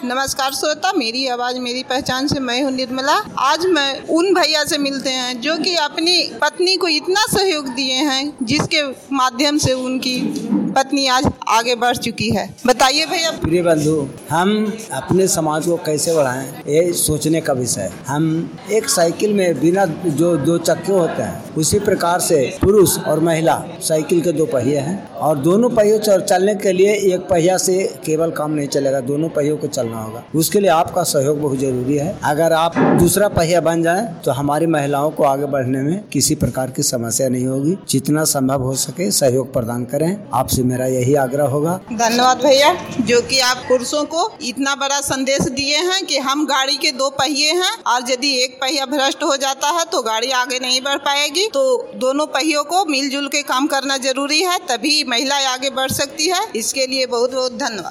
नमस्कार श्रोता, मेरी आवाज मेरी पहचान से मैं हूँ निर्मला। आज मैं उन भैया से मिलते हैं जो कि अपनी पत्नी को इतना सहयोग दिए हैं जिसके माध्यम से उनकी पत्नी आज आगे बढ़ चुकी है। बताइए भैया। प्रिय बंधु, हम अपने समाज को कैसे बढ़ाएं ये सोचने का विषय है। हम एक साइकिल में बिना जो दो चक्के होते हैं उसी प्रकार से पुरुष और महिला साइकिल के दो पहिए हैं और दोनों पहियों चलने के लिए एक पहिया से केवल काम नहीं चलेगा, दोनों पहियों को चलना होगा। उसके लिए आपका सहयोग बहुत जरूरी है। अगर आप दूसरा पहिया बन जाएं तो हमारी महिलाओं को आगे बढ़ने में किसी प्रकार की समस्या नहीं होगी। जितना संभव हो सके सहयोग प्रदान करें, आपसे मेरा यही आग्रह होगा। धन्यवाद भैया, जो कि आप पुरुषों को इतना बड़ा संदेश दिए हैं कि हम गाड़ी के दो पहिए हैं और यदि एक पहिया भ्रष्ट हो जाता है तो गाड़ी आगे नहीं बढ़ पाएगी। तो दोनों पहियों को मिलजुल के काम करना जरूरी है, तभी महिला आगे बढ़ सकती है। इसके लिए बहुत बहुत धन्यवाद।